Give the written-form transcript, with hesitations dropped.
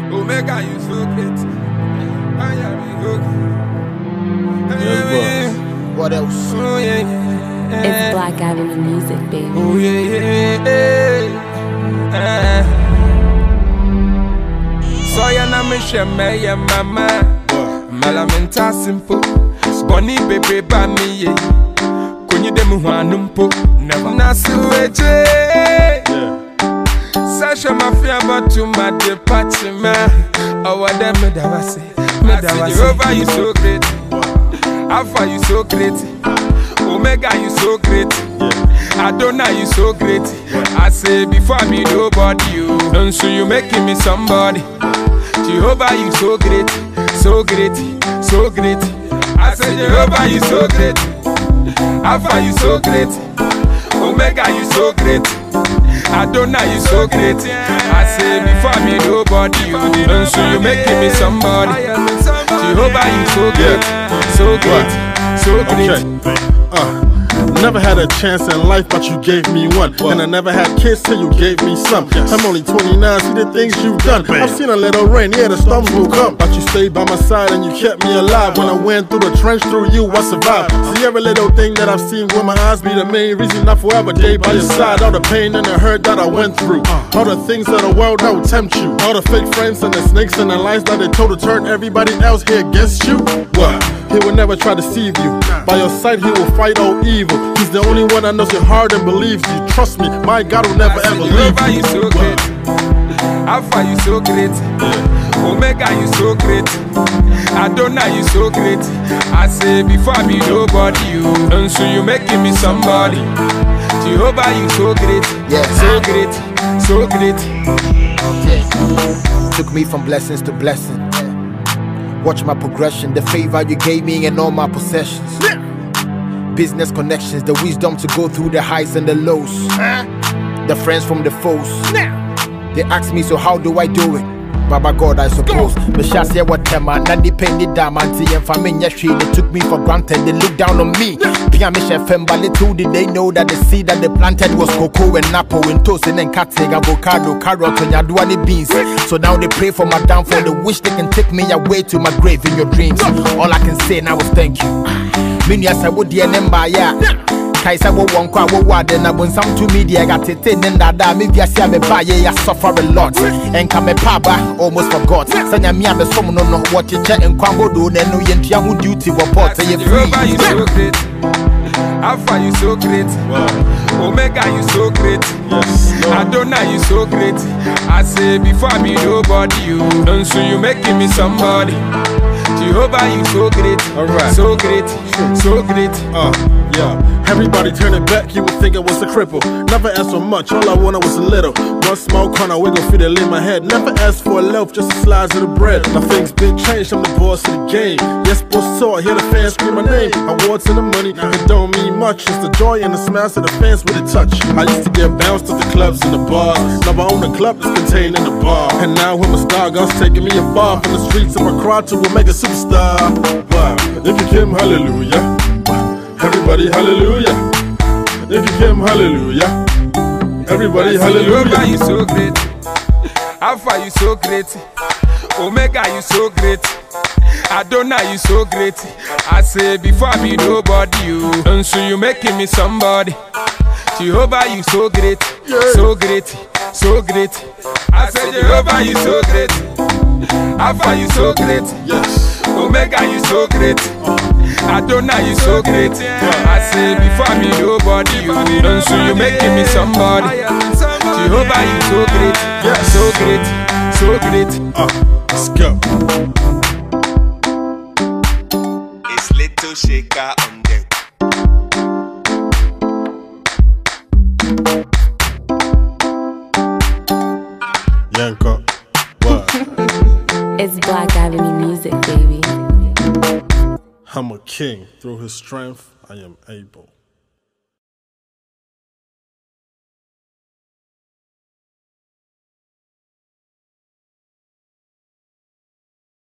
Omega, you so great. I am good. What else? Oh, yeah, yeah. It's Black Avenue Music, baby. Oh, yeah, yeah. So ya na me sheme ya mama. Malamenta simple. Bonnie baby ba me ye. Kunyi demu hanumpo. Never nasi weje. Sasha mafia batu my department. Oh what them me da say. Jehovah you so great. Alpha you so great. Omega you so great. Adonai you so great. I say before me nobody you. And so you making me somebody. Jehovah you so great, so great, so great. I say Jehovah you so great. Alpha you so great. Omega you so great. Adonai you so great. I say before me nobody you. And so you making me somebody. Jehovah you so great, so great, so great. Never had a chance in life, but you gave me one. And I never had kids till you gave me some. I'm only 29, see the things you've done. I've seen a little rain, yeah, the storms will come, but you stayed by my side and you kept me alive. When I went through the trench, through you, I survived. See every little thing that I've seen with my eyes be the main reason I forever day by your side. All the pain and the hurt that I went through, all the things of the world that would tempt you, all the fake friends and the snakes and the lies that they told to turn everybody else here against you. What? He will never try to deceive you. By your side, he will fight all evil. He's the only one that knows your heart and believes you. Trust me, my God will never ever leave you. You so great. Alpha, you so great. Omega, you so great. Adonai, you so great. I say before me nobody you. And so you making me somebody. Jehovah, you so great. Yeah. So great, so great. Okay. Took me from blessings to blessing. Watch my progression, the favor you gave me and all my possessions. Business connections, the wisdom to go through the highs and the lows. The friends from the foes. They ask me, so how do I do it? Baba God, I suppose. But shall say what them and not depended diamante and famine. They took me for granted, they looked down on me. Piamisha Femba, little did they know that the seed that they planted was cocoa and apple and toast and catting, avocado, carrot, and yaduani beans. So now they pray for my downfall. They wish they can take me away to my grave in your dreams. All I can say now is thank you. Many as I would the number, yeah. Kaisa wo wonko wo wade na bonsam to media got it in that me via see me buy ya suffer a lot and come papa almost forgot sanya me am some no what you check and kwambo do na no yentia hu duty report you free. You so great. Alpha you so great. Omega you so great. Adonai you so great. I say before me nobody you. And so you making me somebody. Jehovah you so great. Alright. So great. So great. Yeah. Everybody turning back, you would think I was a cripple. Never asked for much, all I wanted was a little. One small corner, wiggle fit it in my head. Never asked for a loaf, just a slice of the bread. Now things been changed, I'm the boss of the game. Yes, boss saw, I hear the fans scream my name. Awards and the money, it don't mean much. It's the joy and the smiles of the fans with a touch. I used to get bounced to the clubs and the bars. Now I own the club that's contained in the bar. And now when my star guns taking me afar from the streets of Accra to a mega superstar. Wow, if you came, hallelujah. Everybody hallelujah. If you came hallelujah. Everybody hallelujah. Jehovah you so great. Alpha you so great. Omega you so great. Adonai you so great. I say before me nobody you. And so you making me somebody. Jehovah you so great. So great. So great. I say Jehovah you so great. Alpha you so great. Yes. Omega you so great. Adonai you so great. I say before me nobody you. And so you making me somebody. Jehovah you so great. So great. So great. Let's go. It's Little Shaker on deck. Yanko. What? It's Black Avenue Music, baby. I'm a king. Through his strength, I am able.